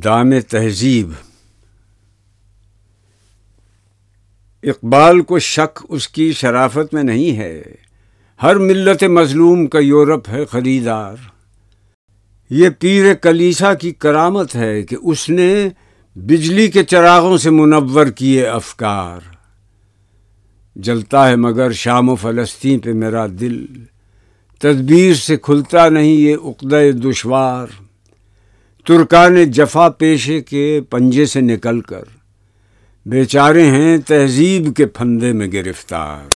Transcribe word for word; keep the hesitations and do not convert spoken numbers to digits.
दाम तहजीब। इकबाल को शक उसकी शराफत में नहीं है, हर मिल्लत मजलूम का यूरोप है खरीदार। ये पीर कलीसा की करामत है कि उसने बिजली के चरागों से मुनव्वर किए अफकार। जलता है मगर शाम व फ़लस्तीन पे मेरा दिल, तदबीर से खुलता नहीं ये उक़्दे दुश्वार। तुर्कान जफ़ा पेशे के पंजे से निकल कर बेचारे हैं तहजीब के फंदे में गिरफ्तार।